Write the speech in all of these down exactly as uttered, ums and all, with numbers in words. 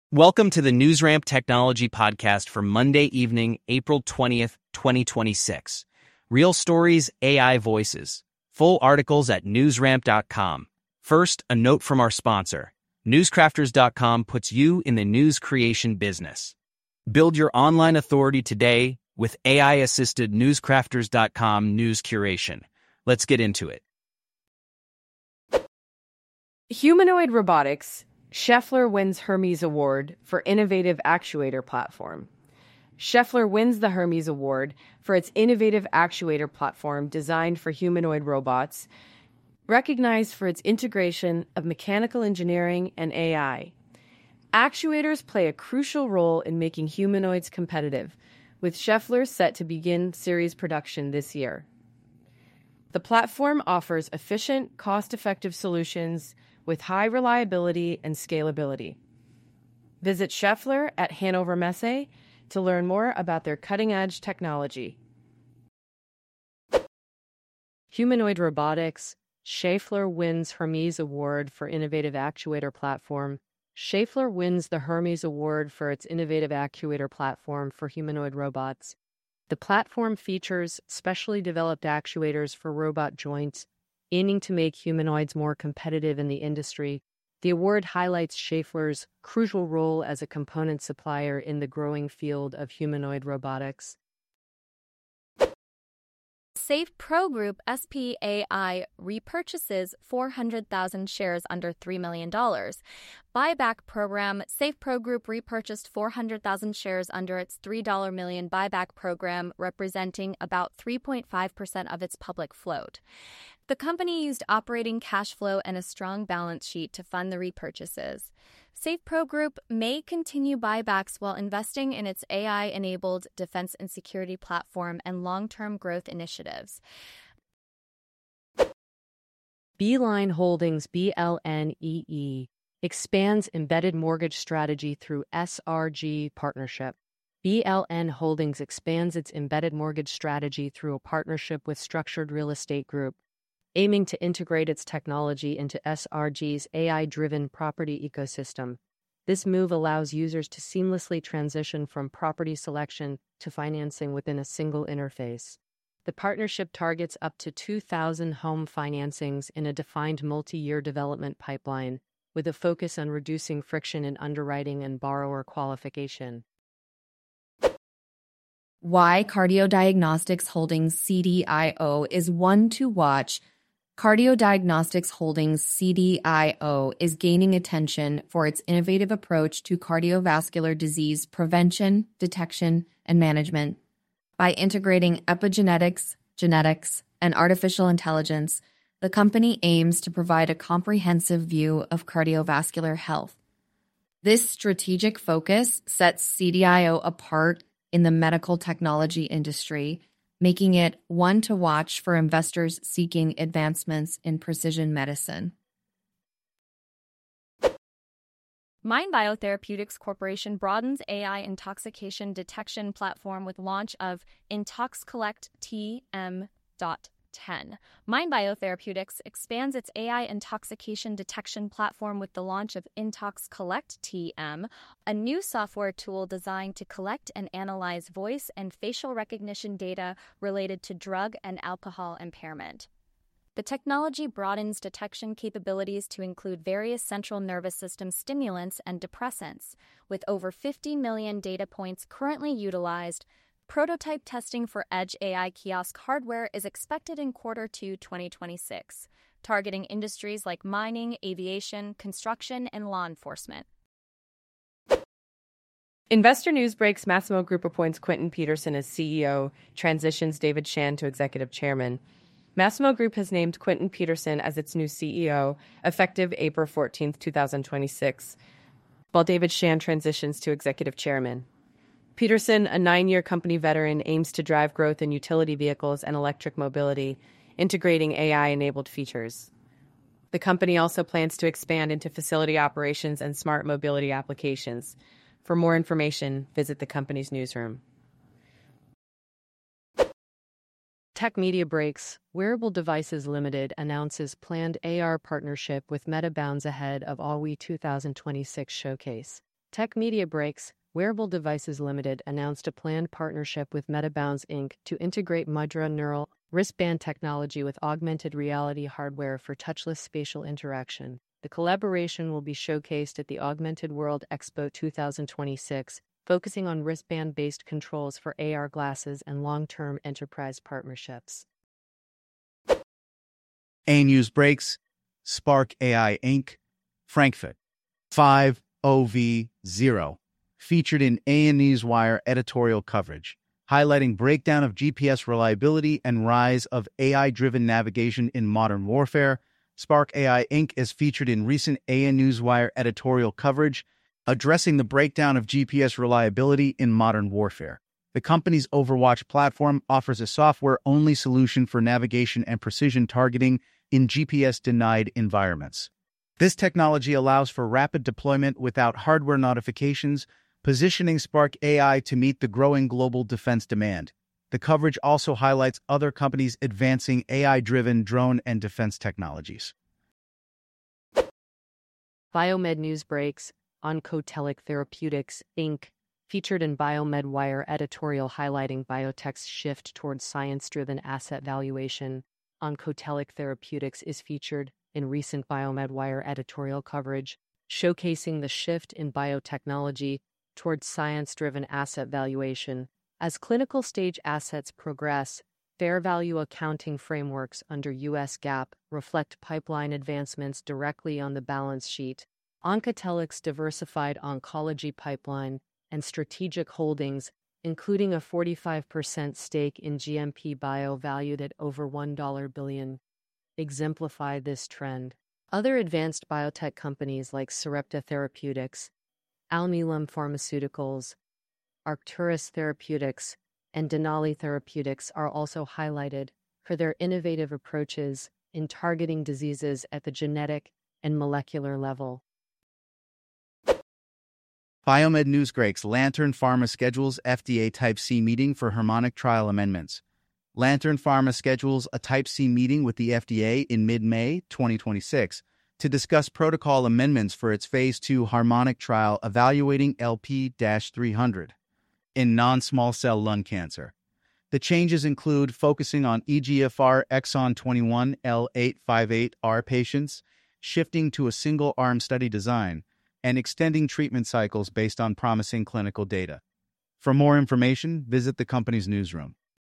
Welcome to the NewsRamp Technology Podcast for Monday evening, April twentieth, twenty twenty-six. Real stories, A I voices. Full articles at newsramp dot com. First, a note from our sponsor. newscrafters dot com puts you in the news creation business. Build your online authority today with A I-assisted newscrafters dot com news curation. Let's get into it. Humanoid robotics. Schaeffler wins Hermes Award for Innovative Actuator Platform. Schaeffler wins the Hermes Award for its innovative actuator platform designed for humanoid robots, recognized for its integration of mechanical engineering and A I. Actuators play a crucial role in making humanoids competitive, with Schaeffler set to begin series production this year. The platform offers efficient, cost-effective solutions with high reliability and scalability. Visit Schaeffler at Hannover Messe to learn more about their cutting-edge technology. Humanoid robotics. Schaeffler wins Hermes Award for Innovative Actuator Platform. Schaeffler wins the Hermes Award for its innovative actuator platform for humanoid robots. The platform features specially developed actuators for robot joints, aiming to make humanoids more competitive in the industry. The award highlights Schaeffler's crucial role as a component supplier in the growing field of humanoid robotics. Safe Pro Group S P A I repurchases four hundred thousand shares under three million dollars. Buyback program. Safe Pro Group repurchased four hundred thousand shares under its three million dollars buyback program, representing about three point five percent of its public float. The company used operating cash flow and a strong balance sheet to fund the repurchases. Safe Pro Group may continue buybacks while investing in its A I-enabled defense and security platform and long-term growth initiatives. Beeline Holdings B L N E E expands embedded mortgage strategy through S R G partnership. B L N Holdings expands its embedded mortgage strategy through a partnership with Structured Real Estate Group, aiming to integrate its technology into S R G's A I-driven property ecosystem. This move allows users to seamlessly transition from property selection to financing within a single interface. The partnership targets up to two thousand home financings in a defined multi-year development pipeline, with a focus on reducing friction in underwriting and borrower qualification. Why CardioDiagnostics Holdings C D I O is one to watch. CardioDiagnostics Holdings C D I O is gaining attention for its innovative approach to cardiovascular disease prevention, detection, and management. By integrating epigenetics, genetics, and artificial intelligence, the company aims to provide a comprehensive view of cardiovascular health. This strategic focus sets C D I O apart in the medical technology industry, making it one to watch for investors seeking advancements in precision medicine. Mind Biotherapeutics Corporation broadens A I intoxication detection platform with launch of IntoxCollect T M ten. Mind Biotherapeutics expands its A I intoxication detection platform with the launch of IntoxCollect T M, a new software tool designed to collect and analyze voice and facial recognition data related to drug and alcohol impairment. The technology broadens detection capabilities to include various central nervous system stimulants and depressants, with over fifty million data points currently utilized. Prototype testing for Edge A I kiosk hardware is expected in quarter two twenty twenty-six, targeting industries like mining, aviation, construction, and law enforcement. Investor News breaks. Masimo Group appoints Quentin Peterson as C E O, transitions David Shan to Executive Chairman. Masimo Group has named Quentin Peterson as its new C E O, effective April fourteenth, twenty twenty-six, while David Shan transitions to Executive Chairman. Peterson, a nine-year company veteran, aims to drive growth in utility vehicles and electric mobility, integrating A I-enabled features. The company also plans to expand into facility operations and smart mobility applications. For more information, visit the company's newsroom. Tech Media breaks. Wearable Devices Limited announces planned A R partnership with Meta bounds ahead of A W I two thousand twenty-six showcase. Tech Media Breaks, Wearable Devices Limited announced a planned partnership with MetaBounds Incorporated to integrate Mudra neural wristband technology with augmented reality hardware for touchless spatial interaction. The collaboration will be showcased at the Augmented World Expo twenty twenty-six, focusing on wristband-based controls for A R glasses and long-term enterprise partnerships. A News Breaks, Spark A I Incorporated, Frankfurt, five O V zero, featured in A Newswire editorial coverage, highlighting breakdown of G P S reliability and rise of A I-driven navigation in modern warfare. Spark A I Incorporated is featured in recent A Newswire editorial coverage, addressing the breakdown of G P S reliability in modern warfare. The company's Overwatch platform offers a software-only solution for navigation and precision targeting in G P S-denied environments. This technology allows for rapid deployment without hardware notifications, positioning Spark A I to meet the growing global defense demand. The coverage also highlights other companies advancing A I-driven drone and defense technologies. Biomed News Breaks, Oncotelic Therapeutics, Incorporated, featured in Biomed Wire editorial highlighting biotech's shift towards science-driven asset valuation. Oncotelic Therapeutics is featured in recent Biomed Wire editorial coverage, showcasing the shift in biotechnology towards science-driven asset valuation. As clinical stage assets progress, fair value accounting frameworks under U S GAAP reflect pipeline advancements directly on the balance sheet. Oncotelic's diversified oncology pipeline and strategic holdings, including a forty-five percent stake in G M P Bio valued at over one billion dollars, exemplify this trend. Other advanced biotech companies like Sarepta Therapeutics, Alnylam Pharmaceuticals, Arcturus Therapeutics, and Denali Therapeutics are also highlighted for their innovative approaches in targeting diseases at the genetic and molecular level. Biomed News Breaks, Lantern Pharma schedules F D A Type C meeting for harmonic trial amendments. Lantern Pharma schedules a Type C meeting with the F D A in mid-May twenty twenty-six to discuss protocol amendments for its Phase two harmonic trial evaluating L P three hundred in non-small cell lung cancer. The changes include focusing on E G F R exon twenty-one L eight fifty-eight R patients, shifting to a single-arm study design, and extending treatment cycles based on promising clinical data. For more information, visit the company's newsroom.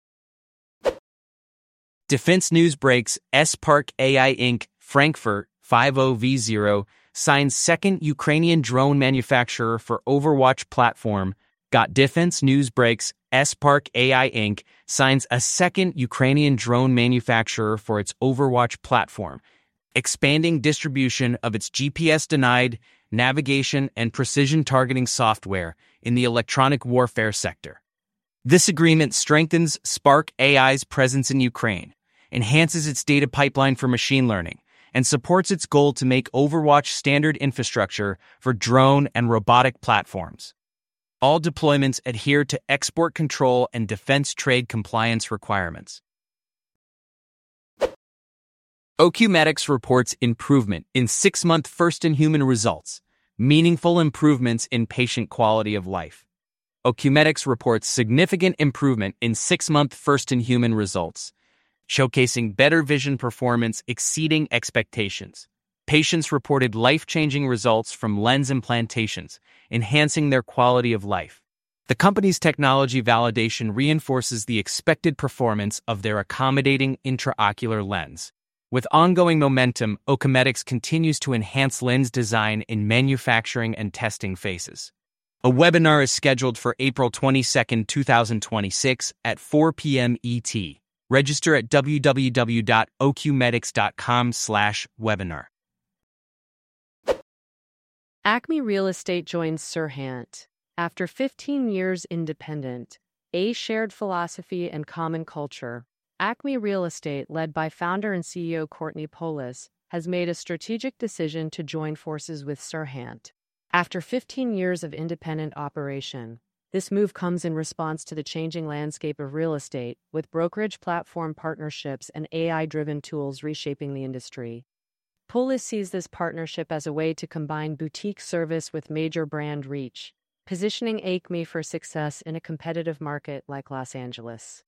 Defense News Breaks, Spark A I Incorporated, Frankfurt, five O V zero, signs second Ukrainian drone manufacturer for Overwatch platform. Got Defense News Breaks, Spark A I Incorporated, signs a second Ukrainian drone manufacturer for its Overwatch platform, expanding distribution of its G P S-denied navigation and precision targeting software in the electronic warfare sector. This agreement strengthens Spark A I's presence in Ukraine, enhances its data pipeline for machine learning, and supports its goal to make Overwatch standard infrastructure for drone and robotic platforms. All deployments adhere to export control and defense trade compliance requirements. OcuMedics reports improvement in six-month first-in-human results, meaningful improvements in patient quality of life. OcuMedics reports significant improvement in six-month first-in-human results, showcasing better vision performance exceeding expectations. Patients reported life-changing results from lens implantations, enhancing their quality of life. The company's technology validation reinforces the expected performance of their accommodating intraocular lens. With ongoing momentum, OcuMedics continues to enhance lens design in manufacturing and testing phases. A webinar is scheduled for April twenty-second, twenty twenty-six at four p.m. E T. Register at w w w dot ocumedics dot com slash webinar. Acme Real Estate joins Serhant. After fifteen years independent, a shared philosophy and common culture, Acme Real Estate, led by founder and C E O Courtney Polis, has made a strategic decision to join forces with Serhant. After fifteen years of independent operation, this move comes in response to the changing landscape of real estate, with brokerage platform partnerships and A I-driven tools reshaping the industry. Polis sees this partnership as a way to combine boutique service with major brand reach, positioning Acme for success in a competitive market like Los Angeles.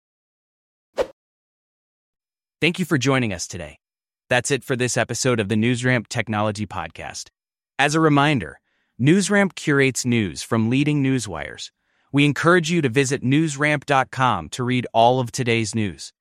Thank you for joining us today. That's it for this episode of the NewsRamp Technology Podcast. As a reminder, NewsRamp curates news from leading newswires. We encourage you to visit news ramp dot com to read all of today's news.